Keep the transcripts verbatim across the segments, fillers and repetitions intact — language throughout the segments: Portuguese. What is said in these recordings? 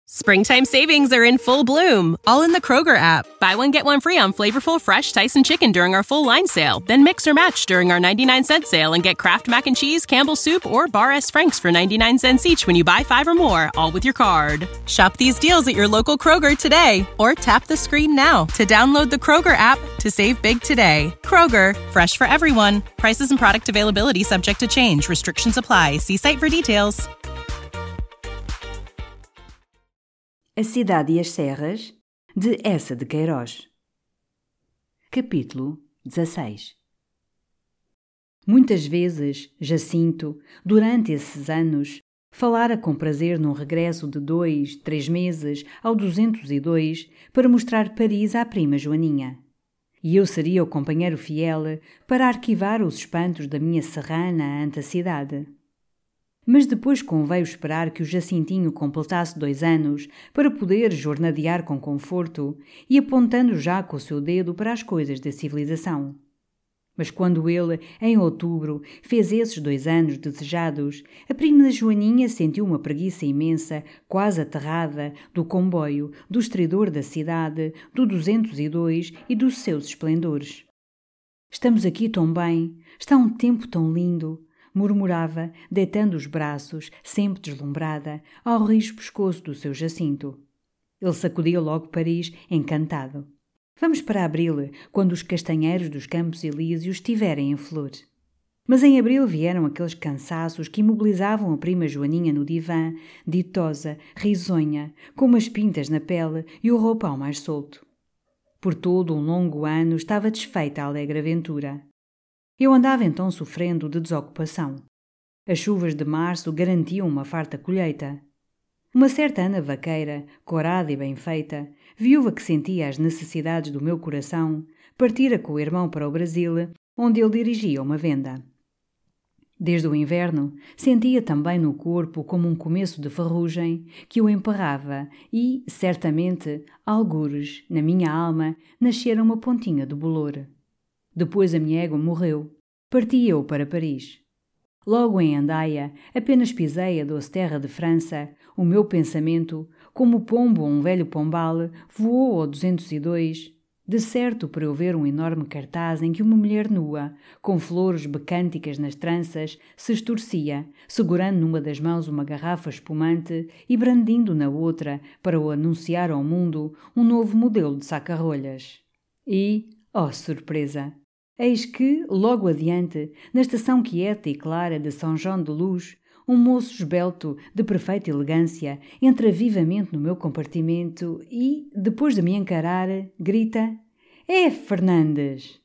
Springtime savings are in full bloom, all in the Kroger app. Buy one, get one free on flavorful, fresh Tyson chicken during our full line sale. Then mix or match during our ninety-nine cent sale and get Kraft Mac and Cheese, Campbell's Soup, or Bar S. Frank's for ninety-nine cents each when you buy five or more, all with your card. Shop these deals at your local Kroger today, or tap the screen now to download the Kroger app to save big today. Kroger, fresh for everyone. Prices and product availability subject to change. Restrictions apply. See site for details. A Cidade e as Serras, de Eça de Queiroz. Capítulo dezasseis. Muitas vezes, Jacinto, durante esses anos, falara com prazer num regresso de dois, três meses ao duzentos e dois para mostrar Paris à prima Joaninha. E eu seria o companheiro fiel para arquivar os espantos da minha serrana ante a cidade. Mas depois conveio esperar que o Jacintinho completasse dois anos para poder jornadear com conforto e apontando já com o seu dedo para as coisas da civilização. Mas quando ele, em outubro, fez esses dois anos desejados, a prima Joaninha sentiu uma preguiça imensa, quase aterrada, do comboio, do estridor da cidade, do duzentos e dois e dos seus esplendores. «Estamos aqui tão bem, está um tempo tão lindo», murmurava, deitando os braços, sempre deslumbrada, ao rijo pescoço do seu Jacinto. Ele sacudia logo Paris, encantado. Vamos para abril, quando os castanheiros dos Campos Elíseos estiverem em flor. Mas em abril vieram aqueles cansaços que imobilizavam a prima Joaninha no divã, ditosa, risonha, com umas pintas na pele e o roupão mais solto. Por todo um longo ano estava desfeita a alegre aventura. Eu andava então sofrendo de desocupação. As chuvas de março garantiam uma farta colheita. Uma certa Ana vaqueira, corada e bem feita, viúva que sentia as necessidades do meu coração, partira com o irmão para o Brasil, onde ele dirigia uma venda. Desde o inverno, sentia também no corpo como um começo de ferrugem que o emperrava e, certamente, algures, na minha alma, nascera uma pontinha de bolor. Depois a minha égua morreu. Parti eu para Paris. Logo em Andaia, apenas pisei a doce terra de França, o meu pensamento, como pombo ou um velho pombal, voou ao duzentos e dois, de certo para eu ver um enorme cartaz em que uma mulher nua, com flores becânticas nas tranças, se estorcia, segurando numa das mãos uma garrafa espumante e brandindo na outra para o anunciar ao mundo um novo modelo de saca-rolhas. E, oh surpresa! Eis que, logo adiante, na estação quieta e clara de São João de Luz, um moço esbelto, de perfeita elegância, entra vivamente no meu compartimento e, depois de me encarar, grita: «É Fernandes!»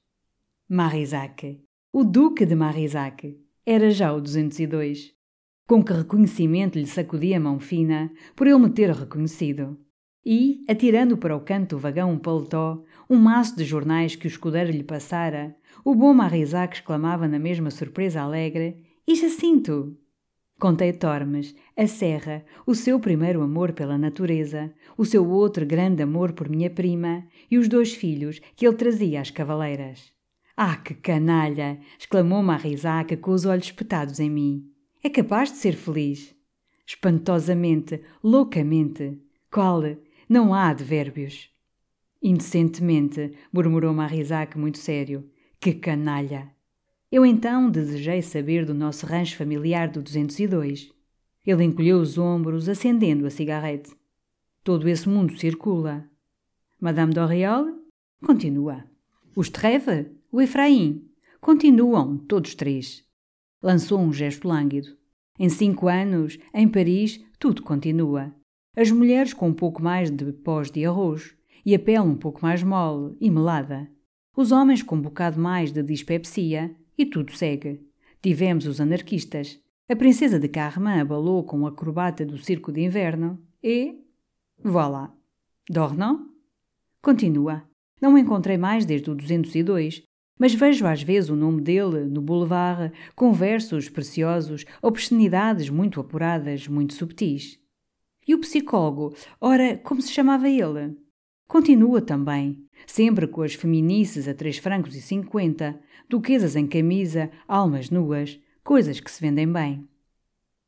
Marisac, o Duque de Marisac, era já o duzentos e dois. Com que reconhecimento lhe sacudi a mão fina, por ele me ter reconhecido. E, atirando para o canto do vagão um paletó, um maço de jornais que o escudeiro lhe passara, o bom Marisac exclamava na mesma surpresa alegre: «E Jacinto?» Contei Tormes, a serra, o seu primeiro amor pela natureza, o seu outro grande amor por minha prima e os dois filhos que ele trazia às cavaleiras. «Ah, que canalha!» exclamou Marisac com os olhos espetados em mim. «É capaz de ser feliz?» «Espantosamente, loucamente. Qual? Não há advérbios.» «Indecentemente», murmurou Marisac muito sério. «Que canalha!» Eu então desejei saber do nosso rancho familiar do duzentos e dois. Ele encolheu os ombros, acendendo a cigarrete. «Todo esse mundo circula.» «Madame Doriol?» «Continua.» «Os Trèves?» «O Efraim?» «Continuam, todos três.» Lançou um gesto lânguido. «Em cinco anos, em Paris, tudo continua. As mulheres com um pouco mais de pós de arroz, e a pele um pouco mais mole e melada. Os homens com um bocado mais de dispepsia, e tudo segue. Tivemos os anarquistas. A princesa de Carmin abalou com o acrobata do circo de inverno. E... voilà. Dornan? Continua. Não o encontrei mais desde o duzentos e dois, mas vejo às vezes o nome dele no boulevard, com versos preciosos, obscenidades muito apuradas, muito subtis. E o psicólogo, ora, como se chamava ele? Continua também, sempre com as feminices a três francos e cinquenta, duquesas em camisa, almas nuas, coisas que se vendem bem.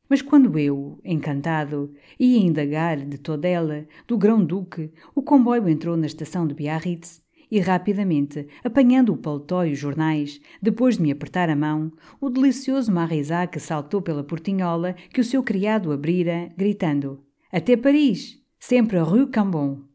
Mas quando eu, encantado, ia indagar de Todela, do grão-duque, o comboio entrou na estação de Biarritz e, rapidamente, apanhando o paletó e os jornais, depois de me apertar a mão, o delicioso Marisac saltou pela portinhola que o seu criado abrira, gritando: «Até Paris! Sempre a Rue Cambon!»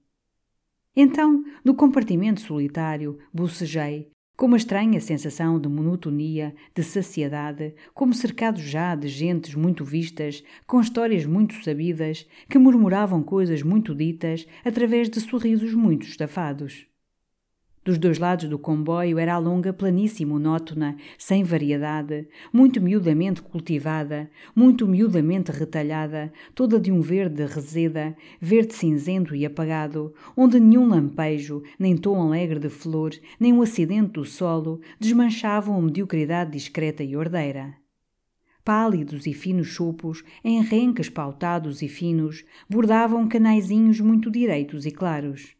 Então, no compartimento solitário, bocejei, com uma estranha sensação de monotonia, de saciedade, como cercado já de gentes muito vistas, com histórias muito sabidas, que murmuravam coisas muito ditas, através de sorrisos muito estafados. Dos dois lados do comboio era a longa planície monótona, sem variedade, muito miudamente cultivada, muito miudamente retalhada, toda de um verde reseda, verde cinzento e apagado, onde nenhum lampejo, nem tom alegre de flor, nem um acidente do solo desmanchavam a mediocridade discreta e ordeira. Pálidos e finos chopos, em renques pautados e finos, bordavam canaizinhos muito direitos e claros.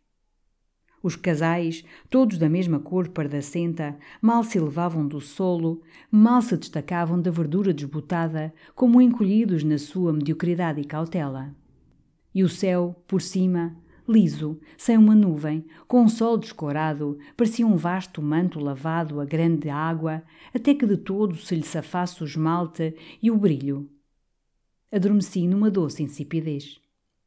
Os casais, todos da mesma cor pardacenta, mal se elevavam do solo, mal se destacavam da verdura desbotada, como encolhidos na sua mediocridade e cautela. E o céu, por cima, liso, sem uma nuvem, com um sol descorado, parecia um vasto manto lavado a grande água, até que de todo se lhe safasse o esmalte e o brilho. Adormeci numa doce insipidez.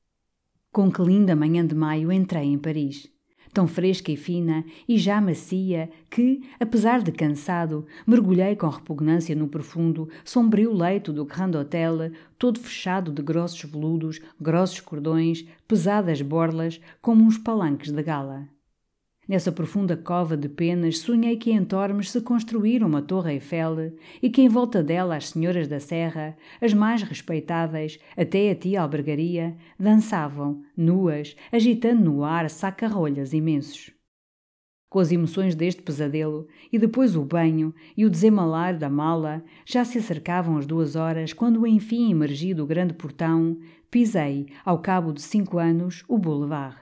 Com que linda manhã de maio entrei em Paris, tão fresca e fina e já macia que, apesar de cansado, mergulhei com repugnância no profundo, sombrio leito do Grand Hotel, todo fechado de grossos veludos, grossos cordões, pesadas borlas, como uns palanques de gala. Nessa profunda cova de penas sonhei que em Tormes se construíra uma torre Eiffel e que em volta dela as senhoras da serra, as mais respeitáveis, até a tia albergaria, dançavam, nuas, agitando no ar saca-rolhas imensos. Com as emoções deste pesadelo, e depois o banho e o desemalar da mala, já se acercavam as duas horas quando enfim emergi do grande portão, pisei, ao cabo de cinco anos, o boulevard.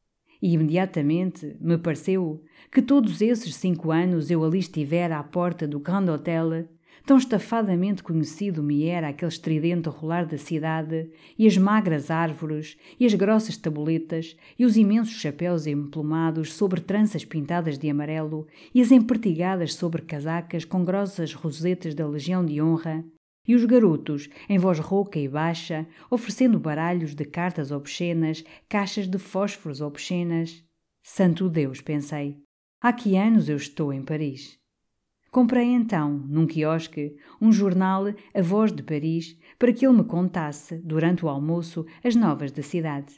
E imediatamente me pareceu que todos esses cinco anos eu ali estivera à porta do Grand Hotel, tão estafadamente conhecido me era aquele estridente rolar da cidade, e as magras árvores, e as grossas tabuletas, e os imensos chapéus emplumados sobre tranças pintadas de amarelo, e as empertigadas sobre casacas com grossas rosetas da Legião de Honra, e os garotos, em voz rouca e baixa, oferecendo baralhos de cartas obscenas, caixas de fósforos obscenas. Santo Deus, pensei, há que anos eu estou em Paris. Comprei então, num quiosque, um jornal, A Voz de Paris, para que ele me contasse, durante o almoço, as novas da cidade.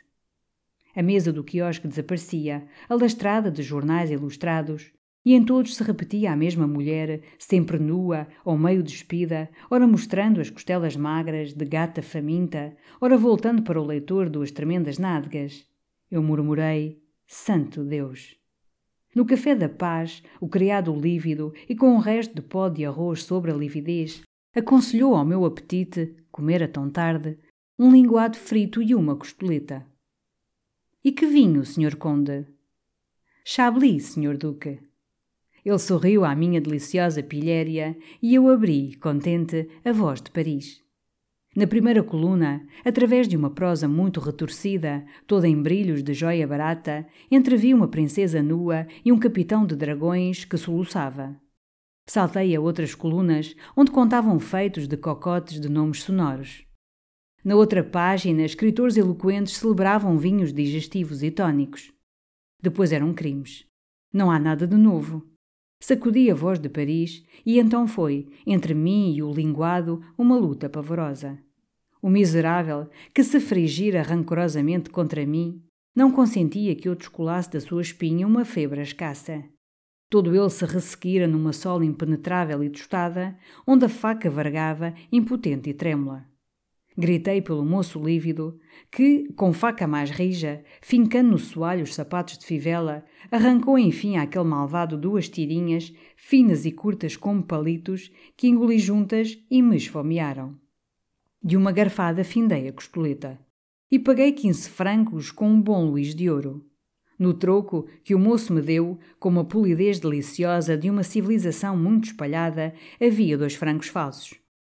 A mesa do quiosque desaparecia, alastrada de jornais ilustrados, e em todos se repetia a mesma mulher, sempre nua ou meio despida, ora mostrando as costelas magras de gata faminta, ora voltando para o leitor duas tremendas nádegas. Eu murmurei, Santo Deus! No Café da Paz, o criado lívido e com um resto de pó de arroz sobre a lividez, aconselhou ao meu apetite, comera tão tarde, um linguado frito e uma costoleta. E que vinho, senhor Conde? Chablis, senhor Duque. Ele sorriu à minha deliciosa pilhéria e eu abri, contente, A Voz de Paris. Na primeira coluna, através de uma prosa muito retorcida, toda em brilhos de joia barata, entrevi uma princesa nua e um capitão de dragões que soluçava. Saltei a outras colunas, onde contavam feitos de cocotes de nomes sonoros. Na outra página, escritores eloquentes celebravam vinhos digestivos e tônicos. Depois eram crimes. Não há nada de novo. Sacudi A Voz de Paris e então foi, entre mim e o linguado, uma luta pavorosa. O miserável, que se frigira rancorosamente contra mim, não consentia que eu descolasse da sua espinha uma febre escassa. Todo ele se ressequira numa sola impenetrável e tostada, onde a faca vargava, impotente e trêmula. Gritei pelo moço lívido, que, com faca mais rija, fincando no soalho os sapatos de fivela, arrancou enfim àquele malvado duas tirinhas, finas e curtas como palitos, que engoli juntas e me esfomearam. De uma garfada findei a costoleta, e paguei quinze francos com um bom Luís de ouro. No troco que o moço me deu, com uma polidez deliciosa de uma civilização muito espalhada, havia dois francos falsos.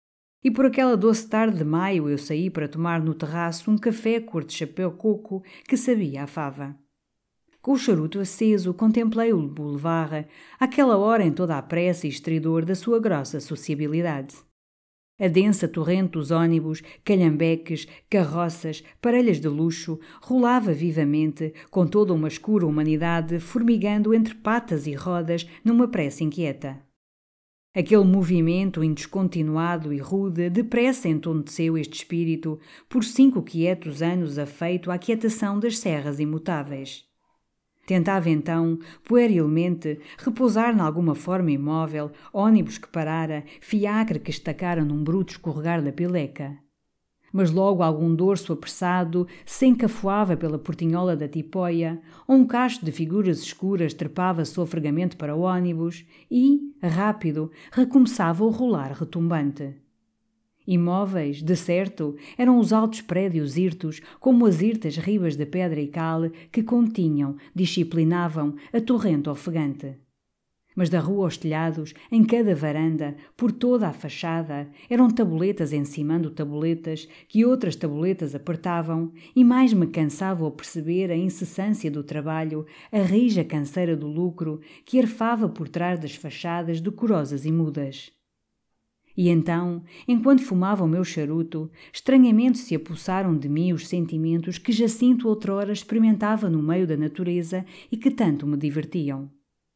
E por aquela doce tarde de maio eu saí para tomar no terraço um café cor de chapéu-coco que sabia a fava. Com o charuto aceso, contemplei o boulevard, àquela hora em toda a pressa e estridor da sua grossa sociabilidade. A densa torrente dos ônibus, calhambeques, carroças, parelhas de luxo, rolava vivamente, com toda uma escura humanidade formigando entre patas e rodas numa pressa inquieta. Aquele movimento indescontinuado e rude depressa entonteceu este espírito por cinco quietos anos afeito à quietação das serras imutáveis. Tentava então, puerilmente, repousar nalguma forma imóvel, ônibus que parara, fiacre que estacara num bruto escorregar da pileca. Mas logo algum dorso apressado se encafuava pela portinhola da tipóia, ou um cacho de figuras escuras trepava sofregamente para o ônibus e, rápido, recomeçava o rolar retumbante. Imóveis, de certo, eram os altos prédios hirtos, como as hirtas ribas de pedra e cal que continham, disciplinavam, a torrente ofegante. Mas da rua aos telhados, em cada varanda, por toda a fachada, eram tabuletas encimando tabuletas que outras tabuletas apertavam, e mais me cansava ao perceber a incessância do trabalho, a rija canseira do lucro que arfava por trás das fachadas decorosas e mudas. E então, enquanto fumava o meu charuto, estranhamente se apossaram de mim os sentimentos que Jacinto outrora experimentava no meio da natureza e que tanto me divertiam.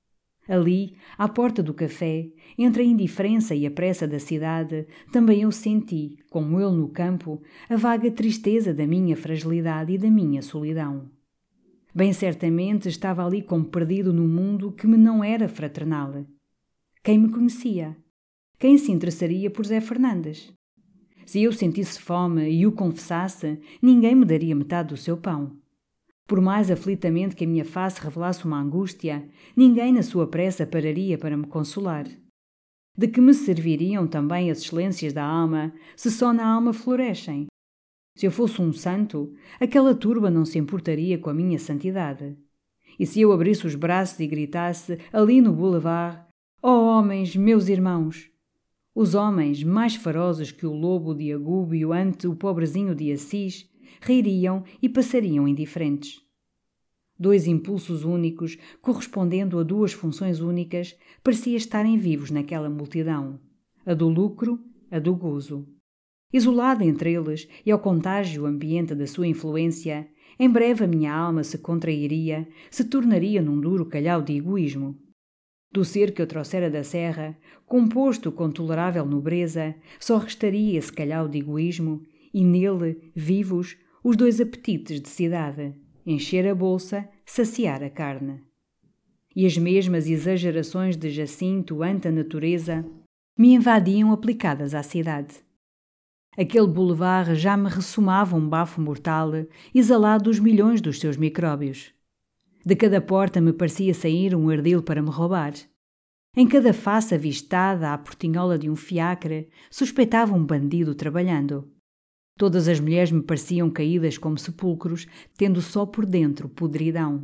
Ali, à porta do café, entre a indiferença e a pressa da cidade, também eu senti, como ele no campo, a vaga tristeza da minha fragilidade e da minha solidão. Bem certamente estava ali como perdido no mundo que me não era fraternal. Quem me conhecia? Quem se interessaria por Zé Fernandes? Se eu sentisse fome e o confessasse, ninguém me daria metade do seu pão. Por mais aflitamente que a minha face revelasse uma angústia, ninguém na sua pressa pararia para me consolar. De que me serviriam também as excelências da alma, se só na alma florescem? Se eu fosse um santo, aquela turba não se importaria com a minha santidade. E se eu abrisse os braços e gritasse, ali no boulevard, ó homens, meus irmãos! Os homens, mais ferozes que o lobo de Agúbio ante o pobrezinho de Assis, ririam e passariam indiferentes. Dois impulsos únicos, correspondendo a duas funções únicas, parecia estarem vivos naquela multidão, a do lucro, a do gozo. Isolada entre eles e ao contágio ambiente da sua influência, em breve a minha alma se contrairia, se tornaria num duro calhau de egoísmo. Do ser que eu trouxera da serra, composto com tolerável nobreza, só restaria esse calhau de egoísmo, e nele, vivos, os dois apetites de cidade, encher a bolsa, saciar a carne. E as mesmas exagerações de Jacinto ante a natureza me invadiam aplicadas à cidade. Aquele boulevard já me ressumava um bafo mortal, exalado dos milhões dos seus micróbios. De cada porta me parecia sair um ardil para me roubar. Em cada face avistada à portinhola de um fiacre, suspeitava um bandido trabalhando. Todas as mulheres me pareciam caídas como sepulcros, tendo só por dentro podridão.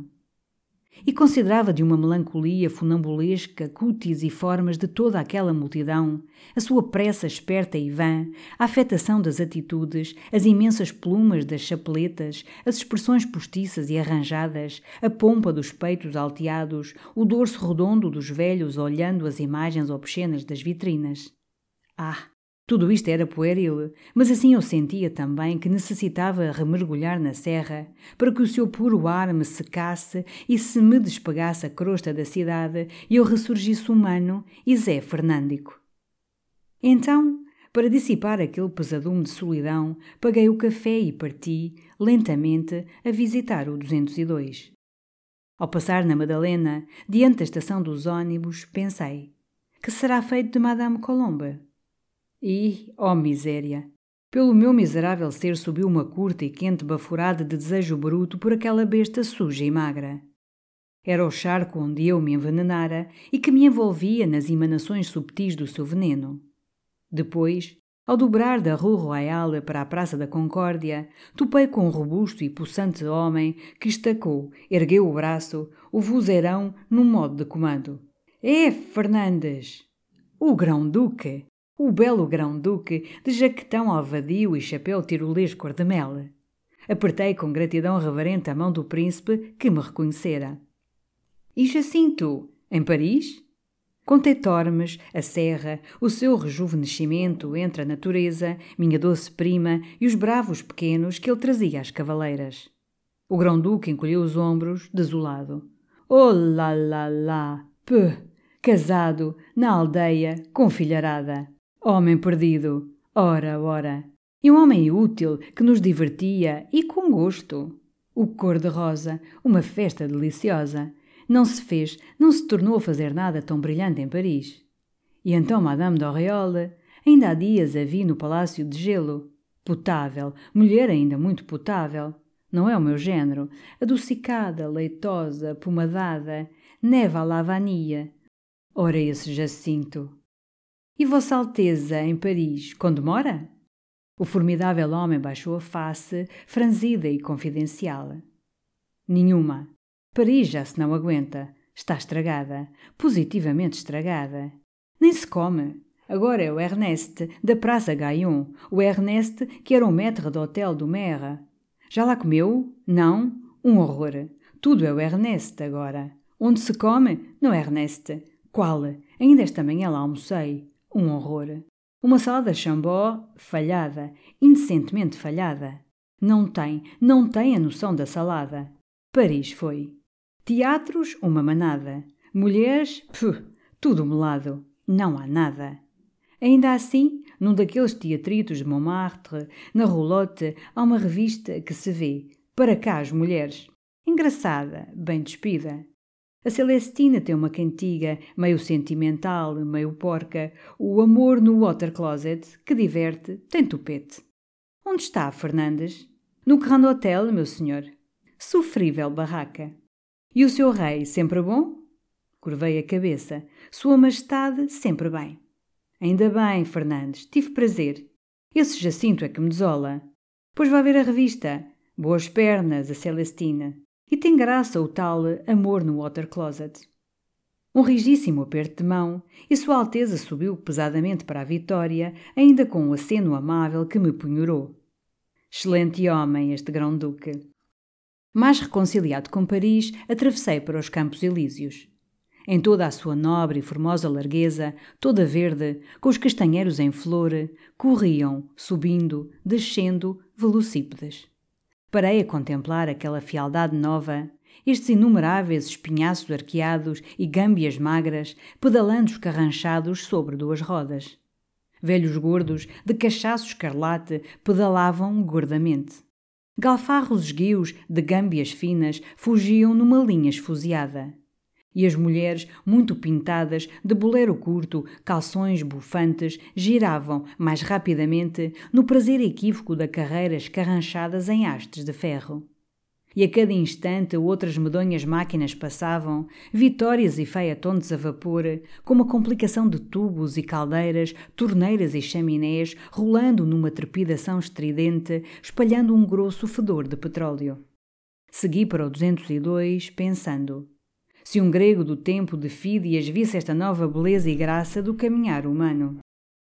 E considerava de uma melancolia funambulesca cutis e formas de toda aquela multidão, a sua pressa esperta e vã, a afetação das atitudes, as imensas plumas das chapeletas, as expressões postiças e arranjadas, a pompa dos peitos alteados, o dorso redondo dos velhos olhando as imagens obscenas das vitrinas. Ah! Tudo isto era pueril, mas assim eu sentia também que necessitava remergulhar na serra para que o seu puro ar me secasse e se me despegasse a crosta da cidade e eu ressurgisse humano e Zé Fernândico. Então, para dissipar aquele pesadume de solidão, paguei o café e parti, lentamente, a visitar o duzentos e dois. Ao passar na Madalena, diante da estação dos ônibus, pensei: que será feito de Madame Colombe? E, ó miséria! Pelo meu miserável ser subiu uma curta e quente baforada de desejo bruto por aquela besta suja e magra. Era o charco onde eu me envenenara e que me envolvia nas emanações subtis do seu veneno. Depois, ao dobrar da Rue Royale para a Praça da Concórdia, topei com um robusto e possante homem que estacou, ergueu o braço, o vozeirão num modo de comando. É, Fernandes! O Grão-Duque! O belo grão-duque, de jaquetão alvadio e chapéu tirolês cor-de-mel. Apertei com gratidão reverente a mão do príncipe, que me reconhecera. E Jacinto, em Paris? Contei Tormes, a serra, o seu rejuvenescimento entre a natureza, minha doce prima e os bravos pequenos que ele trazia às cavaleiras. O grão-duque encolheu os ombros, desolado. Oh lá lá lá, pê, casado, na aldeia, com filharada. Homem perdido, ora, ora. E um homem útil que nos divertia e com gosto. O cor-de-rosa, uma festa deliciosa. Não se fez, não se tornou a fazer nada tão brilhante em Paris. E então Madame d'Auréole, ainda há dias a vi no Palácio de Gelo. Potável, mulher ainda muito potável. Não é o meu género. Adocicada, leitosa, pomadada, neva à lavania. Ora esse Jacinto. E Vossa Alteza, em Paris, quando mora? O formidável homem baixou a face, franzida e confidencial. Nenhuma. Paris já se não aguenta. Está estragada. Positivamente estragada. Nem se come. Agora é o Ernest, da Praça Gaillon. O Ernest que era o maître d'hôtel do maire. Já lá comeu? Não? Um horror. Tudo é o Ernest agora. Onde se come? No Ernest. Qual? Ainda esta manhã lá almocei. Um horror. Uma salada Chambord falhada, indecentemente falhada. Não tem, não tem a noção da salada. Paris foi. Teatros, uma manada. Mulheres, pff, tudo melado. Não há nada. Ainda assim, num daqueles teatritos de Montmartre, na roulotte, há uma revista que se vê. Para cá as mulheres. Engraçada, bem despida. A Celestina tem uma cantiga, meio sentimental, meio porca. O amor no water closet, que diverte, tem tupete. Onde está, Fernandes? No Grand Hotel, meu senhor. Sofrível barraca. E o seu rei, sempre bom? Curvei a cabeça. Sua Majestade, sempre bem. Ainda bem, Fernandes, tive prazer. Esse Jacinto é que me desola. Pois vá ver a revista. Boas pernas, a Celestina. E tem graça o tal amor no water closet. Um rigíssimo aperto de mão, e Sua Alteza subiu pesadamente para a Vitória, ainda com um aceno amável que me punhorou. Excelente homem, este grão-duque. Mais reconciliado com Paris, atravessei para os Campos Elíseos. Em toda a sua nobre e formosa largueza, toda verde, com os castanheiros em flor, corriam, subindo, descendo, velocípedes. Parei a contemplar aquela fialdade nova, estes inumeráveis espinhaços arqueados e gâmbias magras, pedalando escarranchados sobre duas rodas. Velhos gordos, de cachaço escarlate, pedalavam gordamente. Galfarros esguios, de gâmbias finas, fugiam numa linha esfuziada. E as mulheres, muito pintadas, de bolero curto, calções bufantes, giravam, mais rapidamente, no prazer equívoco da carreira escarranchadas em hastes de ferro. E a cada instante outras medonhas máquinas passavam, vitórias e featontes a vapor, com uma complicação de tubos e caldeiras, torneiras e chaminés, rolando numa trepidação estridente, espalhando um grosso fedor de petróleo. Segui para o duzentos e dois, pensando... Se um grego do tempo de Fídias visse esta nova beleza e graça do caminhar humano.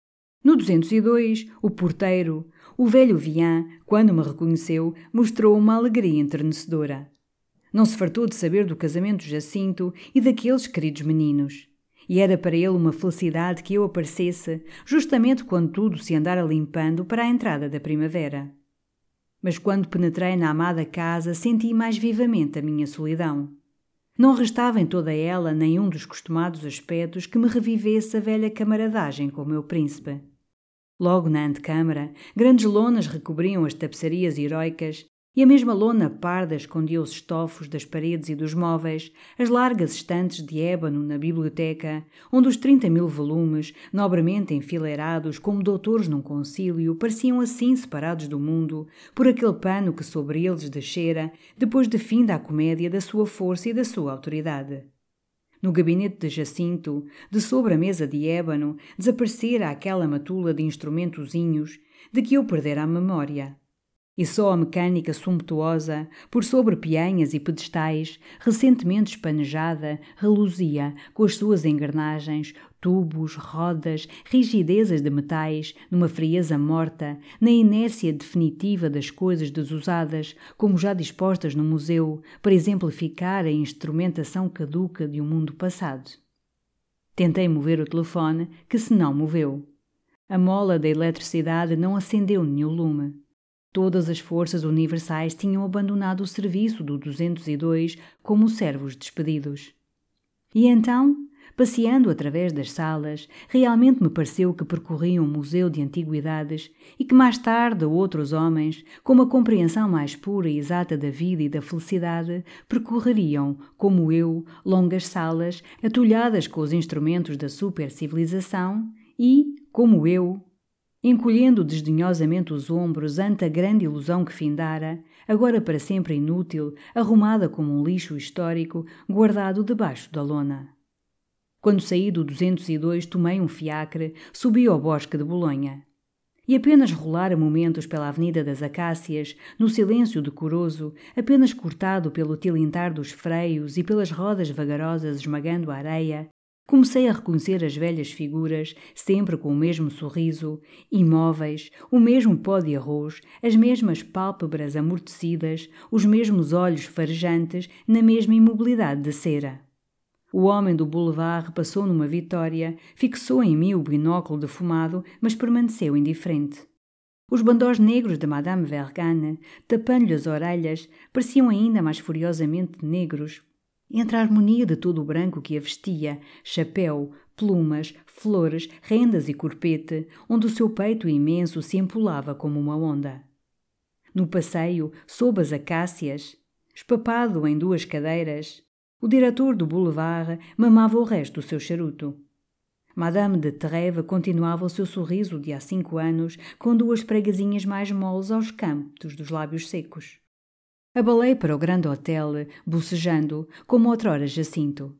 No duzentos e dois, o porteiro, o velho Vian, quando me reconheceu, mostrou uma alegria enternecedora. Não se fartou de saber do casamento de Jacinto e daqueles queridos meninos. E era para ele uma felicidade que eu aparecesse, justamente quando tudo se andara limpando para a entrada da primavera. Mas quando penetrei na amada casa, senti mais vivamente a minha solidão. Não restava em toda ela nenhum dos costumados aspectos que me revivesse a velha camaradagem com o meu príncipe. Logo na antecâmara, grandes lonas recobriam as tapeçarias heroicas e a mesma lona parda escondia os estofos das paredes e dos móveis, as largas estantes de ébano na biblioteca, onde os trinta mil volumes, nobremente enfileirados como doutores num concílio, pareciam assim separados do mundo, por aquele pano que sobre eles descera, depois de finda a comédia da sua força e da sua autoridade. No gabinete de Jacinto, de sobre a mesa de ébano, desaparecera aquela matula de instrumentozinhos de que eu perdera a memória. E só a mecânica sumptuosa, por sobre peanhas e pedestais, recentemente espanejada, reluzia com as suas engrenagens, tubos, rodas, rigidezas de metais, numa frieza morta, na inércia definitiva das coisas desusadas, como já dispostas no museu, para exemplificar a instrumentação caduca de um mundo passado. Tentei mover o telefone, que se não moveu. A mola da eletricidade não acendeu nenhum lume. Todas as forças universais tinham abandonado o serviço do duzentos e dois como servos despedidos. E então, passeando através das salas, realmente me pareceu que percorriam um museu de antiguidades e que mais tarde outros homens, com uma compreensão mais pura e exata da vida e da felicidade, percorreriam, como eu, longas salas atulhadas com os instrumentos da supercivilização e, como eu, encolhendo desdenhosamente os ombros ante a grande ilusão que findara, agora para sempre inútil, arrumada como um lixo histórico, guardado debaixo da lona. Quando saí do duzentos e dois, tomei um fiacre, subi ao bosque de Bolonha. E apenas rolara momentos pela Avenida das Acácias, no silêncio decoroso, apenas cortado pelo tilintar dos freios e pelas rodas vagarosas esmagando a areia, comecei a reconhecer as velhas figuras, sempre com o mesmo sorriso, imóveis, o mesmo pó de arroz, as mesmas pálpebras amortecidas, os mesmos olhos farejantes, na mesma imobilidade de cera. O homem do boulevard repassou numa vitória, fixou em mim o binóculo defumado, mas permaneceu indiferente. Os bandós negros de Madame Vergane, tapando-lhe as orelhas, pareciam ainda mais furiosamente negros, entre a harmonia de todo o branco que a vestia, chapéu, plumas, flores, rendas e corpete, onde o seu peito imenso se empolava como uma onda. No passeio, sob as acácias, espapado em duas cadeiras, o diretor do boulevard mamava o resto do seu charuto. Madame de Trèves continuava o seu sorriso de há cinco anos, com duas pregazinhas mais moles aos cantos dos lábios secos. Abalei para o grande hotel, bocejando, como outrora Jacinto.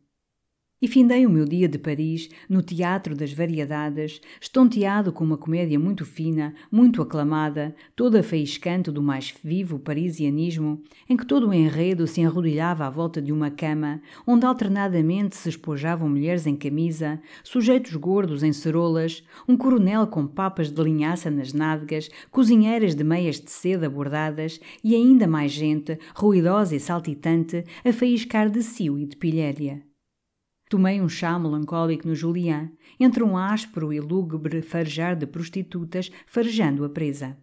E findei o meu dia de Paris no Teatro das Variedades, estonteado com uma comédia muito fina, muito aclamada, toda faiscante do mais vivo parisianismo, em que todo o enredo se enrodilhava à volta de uma cama, onde alternadamente se espojavam mulheres em camisa, sujeitos gordos em cerolas, um coronel com papas de linhaça nas nádegas, cozinheiras de meias de seda bordadas e ainda mais gente, ruidosa e saltitante, a faiscar de cio e de pilhéria. Tomei um chá melancólico no Julián, entre um áspero e lúgubre farejar de prostitutas farejando a presa.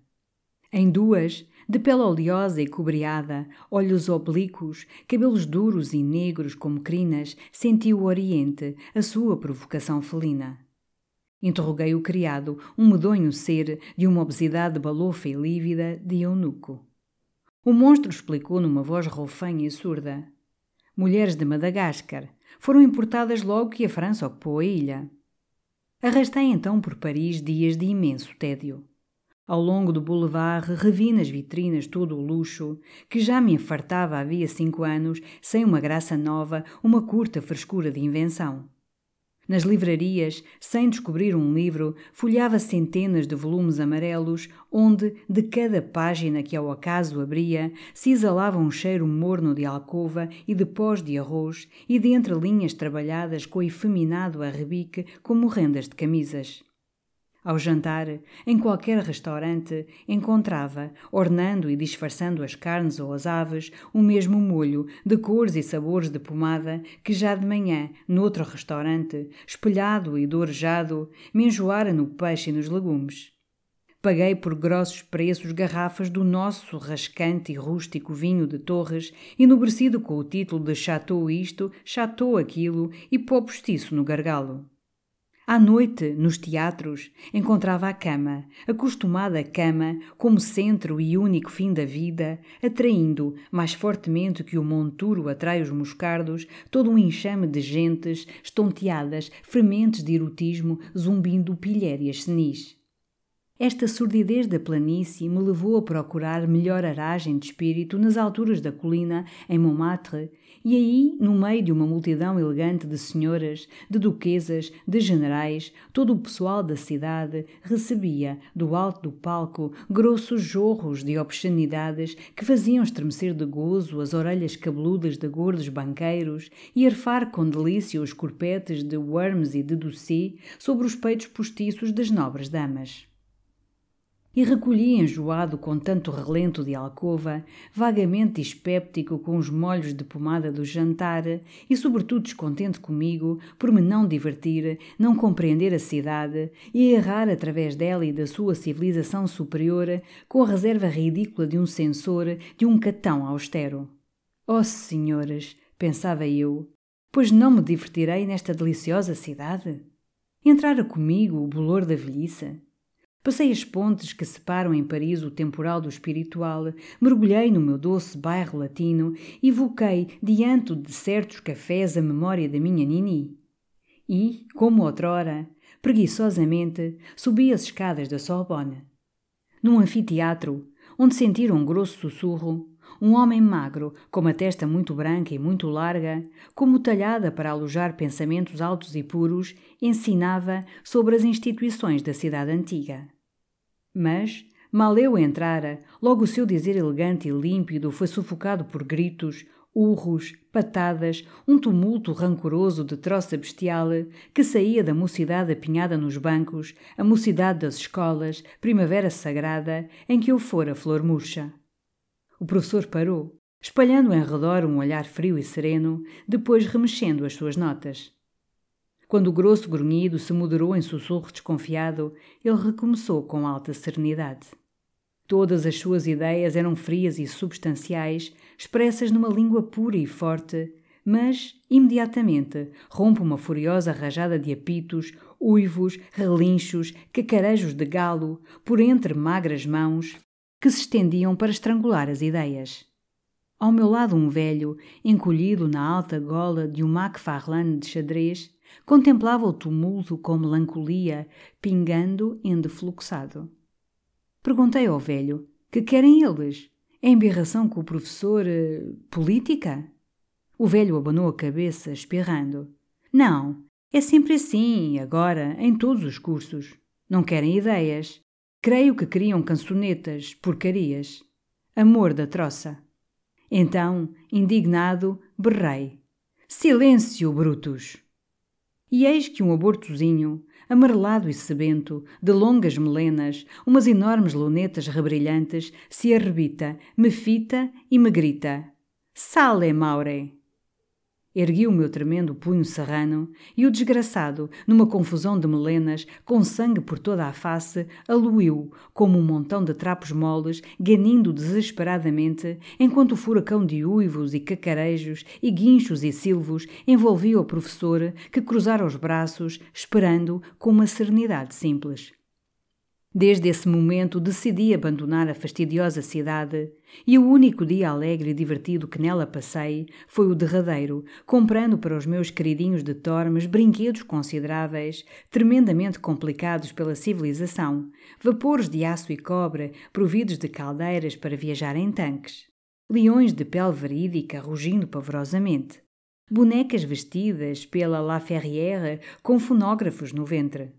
Em duas, de pele oleosa e cobreada, olhos oblíquos, cabelos duros e negros como crinas, senti o Oriente, a sua provocação felina. Interroguei o criado, um medonho ser, de uma obesidade balofa e lívida, de eunuco. O monstro explicou numa voz roufanha e surda. Mulheres de Madagascar. Foram importadas logo que a França ocupou a ilha. Arrastei então por Paris dias de imenso tédio. Ao longo do boulevard revi nas vitrinas todo o luxo, que já me enfartava havia cinco anos, sem uma graça nova, uma curta frescura de invenção. Nas livrarias, sem descobrir um livro, folheava centenas de volumes amarelos, onde, de cada página que ao acaso abria, se exalava um cheiro morno de alcova e de pós de arroz, e de entre linhas trabalhadas com efeminado arrebique como rendas de camisas. Ao jantar, em qualquer restaurante, encontrava, ornando e disfarçando as carnes ou as aves, o mesmo molho, de cores e sabores de pomada, que já de manhã, noutro restaurante, espelhado e dourejado, me enjoara no peixe e nos legumes. Paguei por grossos preços garrafas do nosso rascante e rústico vinho de Torres, enobrecido com o título de Chateau isto, Chateau aquilo e pó postiço no gargalo. À noite, nos teatros, encontrava a cama, acostumada cama, como centro e único fim da vida, atraindo, mais fortemente que o monturo atrai os moscardos, todo um enxame de gentes, estonteadas, frementes de erotismo, zumbindo pilhérias senis. Esta sordidez da planície me levou a procurar melhor aragem de espírito nas alturas da colina, em Montmartre, e aí, no meio de uma multidão elegante de senhoras, de duquesas, de generais, todo o pessoal da cidade recebia, do alto do palco, grossos jorros de obscenidades que faziam estremecer de gozo as orelhas cabeludas de gordos banqueiros e arfar com delícia os corpetes de Worms e de Doucet sobre os peitos postiços das nobres damas. E recolhi enjoado com tanto relento de alcova, vagamente dispéptico com os molhos de pomada do jantar e sobretudo descontente comigo por me não divertir, não compreender a cidade e errar através dela e da sua civilização superior com a reserva ridícula de um censor, de um catão austero. Oh, senhoras, pensava eu, pois não me divertirei nesta deliciosa cidade? Entrara comigo o bolor da velhice? Passei as pontes que separam em Paris o temporal do espiritual, mergulhei no meu doce bairro latino e evoquei diante de certos cafés a memória da minha Nini. E, como outrora, preguiçosamente, subi as escadas da Sorbonne. Num anfiteatro, onde sentiram um grosso sussurro, um homem magro, com uma testa muito branca e muito larga, como talhada para alojar pensamentos altos e puros, ensinava sobre as instituições da cidade antiga. Mas, mal eu entrara, logo o seu dizer elegante e límpido foi sufocado por gritos, urros, patadas, um tumulto rancoroso de troça bestial que saía da mocidade apinhada nos bancos, a mocidade das escolas, primavera sagrada, em que eu fora flor murcha. O professor parou, espalhando em redor um olhar frio e sereno, depois remexendo as suas notas. Quando o grosso grunhido se moderou em sussurro desconfiado, ele recomeçou com alta serenidade. Todas as suas ideias eram frias e substanciais, expressas numa língua pura e forte, mas, imediatamente, rompe uma furiosa rajada de apitos, uivos, relinchos, cacarejos de galo, por entre magras mãos, que se estendiam para estrangular as ideias. Ao meu lado um velho, encolhido na alta gola de um macfarlane de xadrez, contemplava o tumulto com melancolia, pingando em defluxado. Perguntei ao velho, que querem eles? É embirração com o professor... Uh, política? O velho abanou a cabeça, espirrando. Não, é sempre assim, agora, em todos os cursos. Não querem ideias. Creio que queriam cançonetas, porcarias. Amor da troça. Então, indignado, berrei. Silêncio, brutos! E eis que um abortozinho, amarelado e sebento, de longas melenas, umas enormes lunetas rebrilhantes, se arrebita, me fita e me grita. Sale, Maure! Ergui o meu tremendo punho serrano e o desgraçado, numa confusão de melenas, com sangue por toda a face, aluiu, como um montão de trapos moles, ganindo desesperadamente, enquanto o furacão de uivos e cacarejos e guinchos e silvos envolvia o professor, que cruzara os braços, esperando com uma serenidade simples. Desde esse momento decidi abandonar a fastidiosa cidade e o único dia alegre e divertido que nela passei foi o derradeiro, comprando para os meus queridinhos de Tormes brinquedos consideráveis, tremendamente complicados pela civilização, vapores de aço e cobre providos de caldeiras para viajar em tanques, leões de pele verídica rugindo pavorosamente, bonecas vestidas pela La Ferrière com fonógrafos no ventre.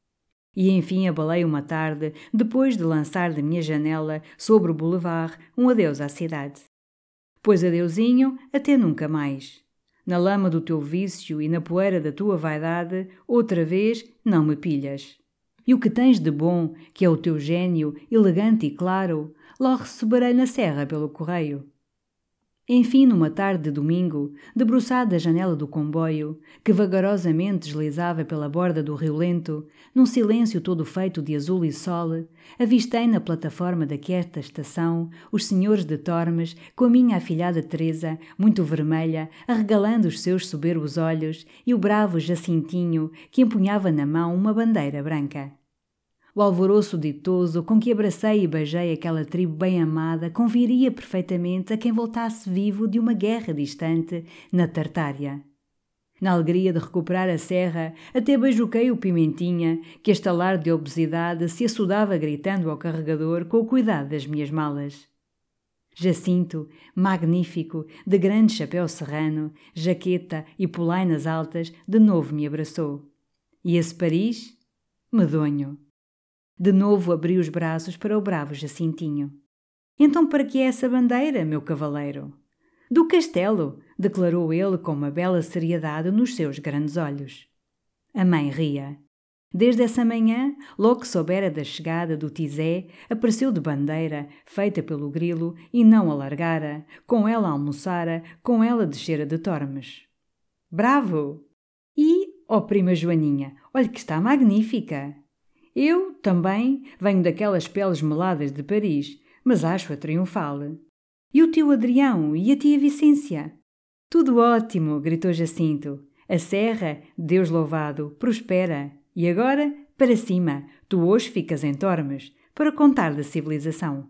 E enfim abalei uma tarde, depois de lançar da minha janela, sobre o boulevard, um adeus à cidade. Pois adeusinho, até nunca mais. Na lama do teu vício e na poeira da tua vaidade, outra vez não me pilhas. E o que tens de bom, que é o teu gênio, elegante e claro, lá receberei na serra pelo correio. Enfim, numa tarde de domingo, debruçado à janela do comboio, que vagarosamente deslizava pela borda do Rio Lento, num silêncio todo feito de azul e sol, avistei na plataforma daquesta estação os senhores de Tormes com a minha afilhada Teresa, muito vermelha, arregalando os seus soberbos olhos, e o bravo Jacintinho, que empunhava na mão uma bandeira branca. O alvoroço ditoso com que abracei e beijei aquela tribo bem amada conviria perfeitamente a quem voltasse vivo de uma guerra distante na Tartária. Na alegria de recuperar a serra, até beijoquei o Pimentinha, que a estalar de obesidade se assodava gritando ao carregador com o cuidado das minhas malas. Jacinto, magnífico, de grande chapéu serrano, jaqueta e polainas altas, de novo me abraçou. E esse Paris? Medonho. De novo abri os braços para o bravo Jacintinho. Então para que é essa bandeira, meu cavaleiro? Do castelo, declarou ele com uma bela seriedade nos seus grandes olhos. A mãe ria. Desde essa manhã, logo que soubera da chegada do Tizé, apareceu de bandeira, feita pelo grilo, e não a largara, com ela almoçara, com ela descera de Tormes. Bravo! E, ó prima Joaninha, olhe que está magnífica! Eu, também, venho daquelas peles meladas de Paris, mas acho-a triunfal. E o tio Adrião e a tia Vicência? Tudo ótimo, gritou Jacinto. A serra, Deus louvado, prospera. E agora, para cima, tu hoje ficas em Tormes, para contar da civilização.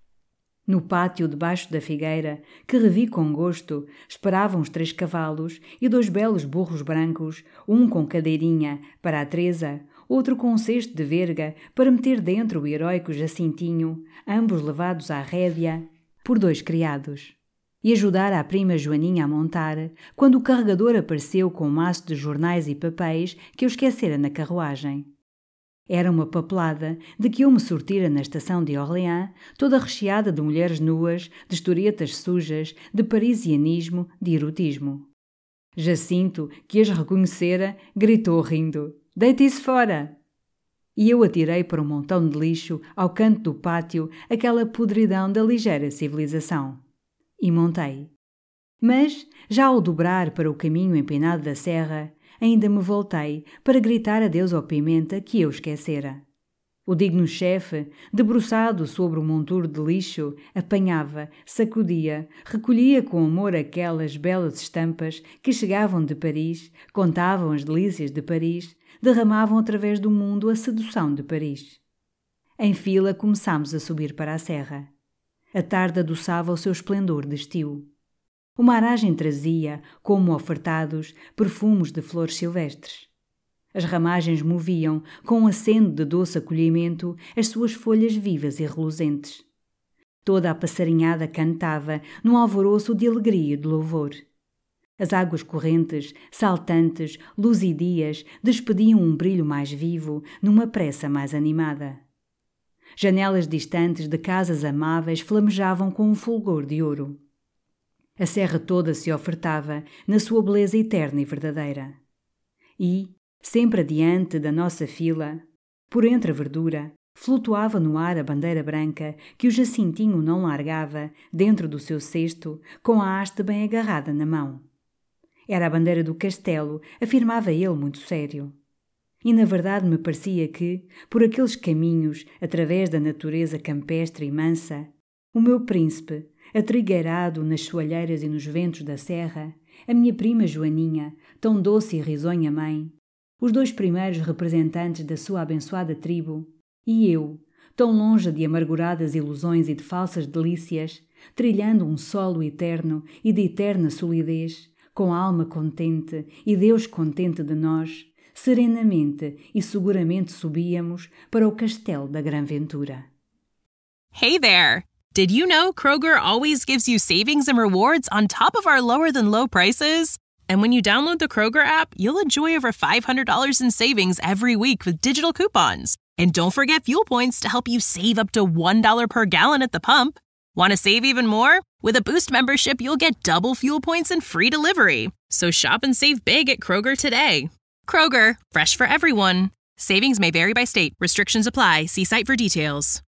No pátio debaixo da figueira, que revi com gosto, esperavam os três cavalos e dois belos burros brancos, um com cadeirinha para a Teresa, outro com um cesto de verga para meter dentro o heróico Jacintinho, ambos levados à rédea por dois criados. E ajudar a prima Joaninha a montar, quando o carregador apareceu com um maço de jornais e papéis que eu esquecera na carruagem. Era uma papelada de que eu me sortira na estação de Orléans, toda recheada de mulheres nuas, de historietas sujas, de parisianismo, de erotismo. Jacinto, que as reconhecera, gritou rindo: "Deite isso fora!" E eu atirei para um montão de lixo, ao canto do pátio, aquela podridão da ligeira civilização. E montei. Mas, já ao dobrar para o caminho empinado da serra, ainda me voltei para gritar adeus ao Pimenta que eu esquecera. O digno chefe, debruçado sobre o monturo de lixo, apanhava, sacudia, recolhia com amor aquelas belas estampas que chegavam de Paris, contavam as delícias de Paris, derramavam através do mundo a sedução de Paris. Em fila começámos a subir para a serra. A tarde adoçava o seu esplendor de estio. Uma aragem trazia, como ofertados, perfumes de flores silvestres. As ramagens moviam, com um aceno de doce acolhimento, as suas folhas vivas e reluzentes. Toda a passarinhada cantava, num alvoroço de alegria e de louvor. As águas correntes, saltantes, luzidias, despediam um brilho mais vivo, numa pressa mais animada. Janelas distantes de casas amáveis flamejavam com um fulgor de ouro. A serra toda se ofertava na sua beleza eterna e verdadeira. E, sempre adiante da nossa fila, por entre a verdura, flutuava no ar a bandeira branca que o Jacintinho não largava dentro do seu cesto, com a haste bem agarrada na mão. Era a bandeira do castelo, afirmava ele muito sério. E na verdade me parecia que, por aqueles caminhos, através da natureza campestre e mansa, o meu príncipe, atrigueirado nas soalheiras e nos ventos da serra, a minha prima Joaninha, tão doce e risonha mãe, os dois primeiros representantes da sua abençoada tribo, e eu, tão longe de amarguradas ilusões e de falsas delícias, trilhando um solo eterno e de eterna solidez, com a alma contente e Deus contente de nós, serenamente e seguramente subíamos para o castelo da Gran Ventura. Hey there! Did you know Kroger always gives you savings and rewards on top of our lower-than-low prices? And when you download the Kroger app, you'll enjoy over five hundred dollars in savings every week with digital coupons. And don't forget fuel points to help you save up to one dollar per gallon at the pump. Want to save even more? With a Boost membership, you'll get double fuel points and free delivery. So shop and save big at Kroger today. Kroger, fresh for everyone. Savings may vary by state. Restrictions apply. See site for details.